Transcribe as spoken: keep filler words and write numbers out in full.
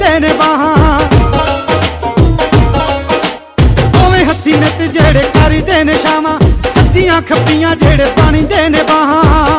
फड़दे ने बाहां दोवें हत्थी नित जेड़े करदे ने छावां सज्जियां खब्बियां जेड़े पानी दे ने बाहां